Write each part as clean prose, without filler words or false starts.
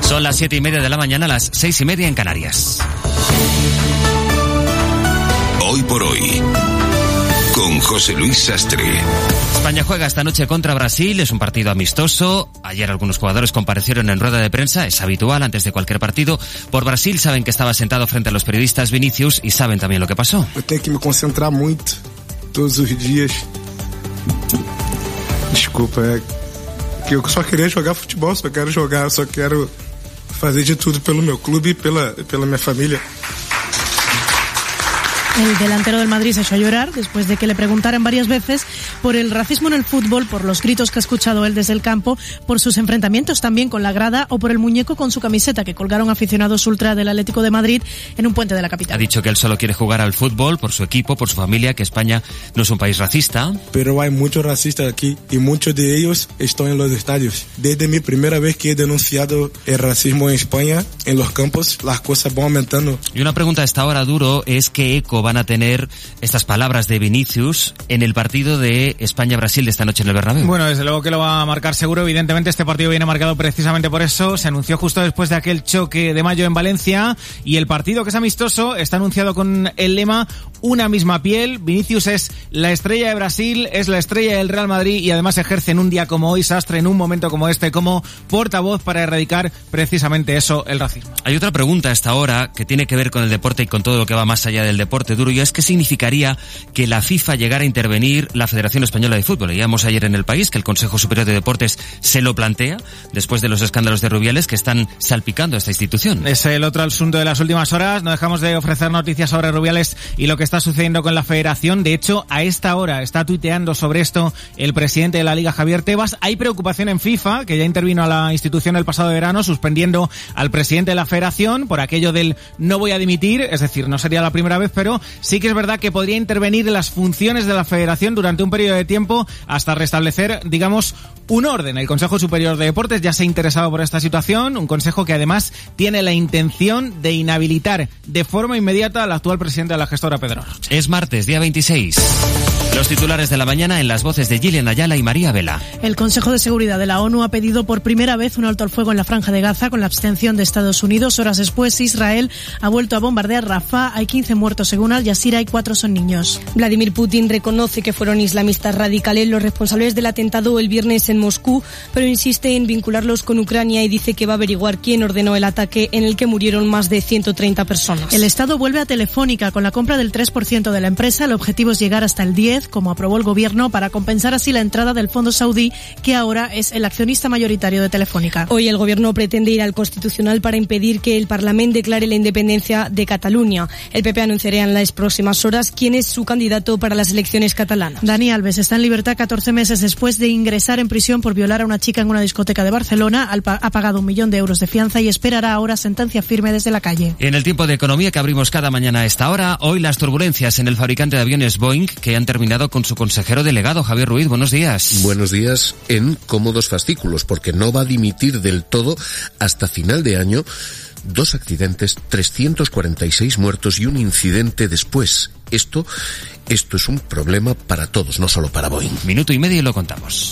Son las 7:30 de la mañana, las 6:30 en Canarias. Hoy por hoy, con José Luis Sastre. España juega esta noche contra Brasil, es un partido amistoso. Ayer algunos jugadores comparecieron en rueda de prensa, es habitual antes de cualquier partido. Por Brasil saben que estaba sentado frente a los periodistas Vinícius y saben también lo que pasó. Tengo que me concentrar mucho todos los días. Desculpa, que eu só queria jogar futebol, só quero fazer de tudo pelo meu clube e pela minha família. El delantero del Madrid se echó a llorar después de que le preguntaran varias veces por el racismo en el fútbol, por los gritos que ha escuchado él desde el campo, por sus enfrentamientos también con la grada o por el muñeco con su camiseta que colgaron aficionados ultra del Atlético de Madrid en un puente de la capital. Ha dicho que él solo quiere jugar al fútbol por su equipo, por su familia, que España no es un país racista. Pero hay muchos racistas aquí y muchos de ellos están en los estadios. Desde mi primera vez que he denunciado el racismo en España, en los campos, las cosas van aumentando. Y una pregunta a esta hora, Duro, es qué eco van a tener estas palabras de Vinícius en el partido de España-Brasil de esta noche en el Bernabéu. Bueno, desde luego que lo va a marcar seguro. Evidentemente este partido viene marcado precisamente por eso. Se anunció justo después de aquel choque de mayo en Valencia y el partido, que es amistoso, está anunciado con el lema "Una misma piel". Vinícius es la estrella de Brasil, es la estrella del Real Madrid y además ejerce en un día como hoy, Sastre, en un momento como este, como portavoz para erradicar precisamente eso, el racismo. Hay otra pregunta a esta hora que tiene que ver con el deporte y con todo lo que va más allá del deporte, Duro, y es ¿qué significaría que la FIFA llegara a intervenir la Federación Española de Fútbol? Leíamos ayer en El País que el Consejo Superior de Deportes se lo plantea después de los escándalos de Rubiales que están salpicando a esta institución. Es el otro asunto de las últimas horas. No dejamos de ofrecer noticias sobre Rubiales y lo que está sucediendo con la Federación. De hecho, a esta hora está tuiteando sobre esto el presidente de la Liga, Javier Tebas. Hay preocupación en FIFA, que ya intervino a la institución el pasado verano, suspendiendo al presidente de la Federación por aquello del no voy a dimitir. Es decir, no sería la primera vez, pero sí que es verdad que podría intervenir en las funciones de la Federación durante un periodo de tiempo hasta restablecer, digamos, un orden. El Consejo Superior de Deportes ya se ha interesado por esta situación, un consejo que además tiene la intención de inhabilitar de forma inmediata al actual presidente de la gestora, Pedro Rocha. Es martes, día 26. Los titulares de la mañana en las voces de Gillian Ayala y María Vela. El Consejo de Seguridad de la ONU ha pedido por primera vez un alto al fuego en la Franja de Gaza con la abstención de Estados Unidos. Horas después, Israel ha vuelto a bombardear Rafah. Hay 15 muertos según Al Jazeera y 4 son niños. Vladimir Putin reconoce que fueron islamistas radicales los responsables del atentado el viernes en Moscú, pero insiste en vincularlos con Ucrania y dice que va a averiguar quién ordenó el ataque en el que murieron más de 130 personas. El Estado vuelve a Telefónica con la compra del 3% de la empresa. El objetivo es llegar hasta el 10%, como aprobó el gobierno, para compensar así la entrada del fondo saudí, que ahora es el accionista mayoritario de Telefónica. Hoy el gobierno pretende ir al Constitucional para impedir que el Parlamento declare la independencia de Cataluña. El PP anunciará en las próximas horas quién es su candidato para las elecciones catalanas. Dani Alves está en libertad 14 meses después de ingresar en prisión por violar a una chica en una discoteca de Barcelona. Ha pagado 1 millón de euros de fianza y esperará ahora sentencia firme desde la calle. En el tiempo de economía que abrimos cada mañana a esta hora, hoy las turbulencias en el fabricante de aviones Boeing, que han terminado con su consejero delegado, Javier Ruiz. Buenos días. Buenos días, en cómodos fascículos, porque no va a dimitir del todo hasta final de año. 2 accidentes, 346 muertos y un incidente después. Esto es un problema para todos, no solo para Boeing. Minuto y medio y lo contamos.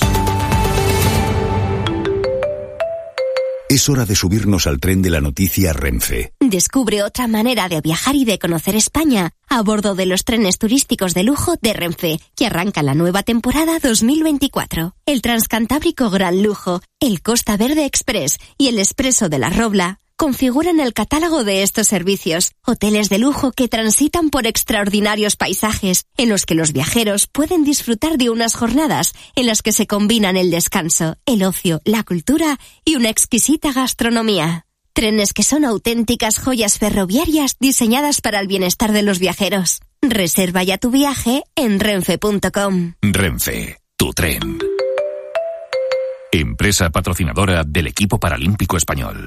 Es hora de subirnos al tren de la noticia Renfe. Descubre otra manera de viajar y de conocer España a bordo de los trenes turísticos de lujo de Renfe, que arranca la nueva temporada 2024. El Transcantábrico Gran Lujo, el Costa Verde Express y el Expreso de la Robla configuran el catálogo de estos servicios, hoteles de lujo que transitan por extraordinarios paisajes, en los que los viajeros pueden disfrutar de unas jornadas en las que se combinan el descanso, el ocio, la cultura y una exquisita gastronomía. Trenes que son auténticas joyas ferroviarias diseñadas para el bienestar de los viajeros. Reserva ya tu viaje en renfe.com. Renfe, tu tren. Empresa patrocinadora del equipo paralímpico español.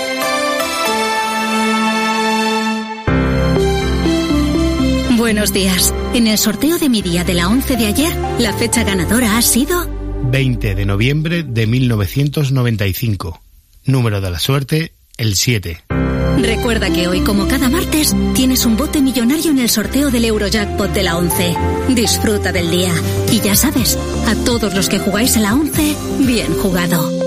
Buenos días. En el sorteo de mi día de la 11 de ayer, la fecha ganadora ha sido 20 de noviembre de 1995. Número de la suerte, el 7. Recuerda que hoy, como cada martes, tienes un bote millonario en el sorteo del Eurojackpot de la 11. Disfruta del día. Y ya sabes, a todos los que jugáis a la 11, bien jugado.